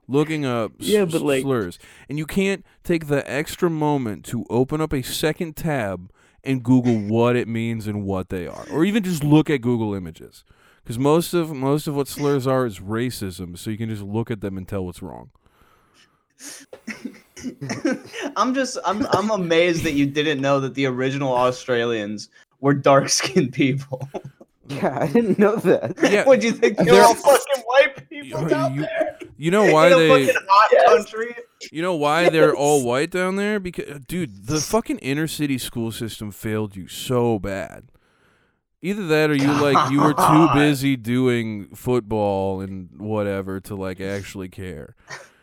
looking up Yeah, but like, slurs, and you can't take the extra moment to open up a second tab and Google what it means and what they are, or even just look at Google Images, because most of what slurs are is racism. So you can just look at them and tell what's wrong. I'm amazed that you didn't know that the original Australians were dark-skinned people. yeah, I didn't know that. Yeah, What do you think? They're they're- all fucking white people down you, there you know why in a they. fucking hot country. You know why they're all white down there? Because, dude, the fucking inner city school system failed you so bad. Either that, or you were too busy doing football and whatever to actually care.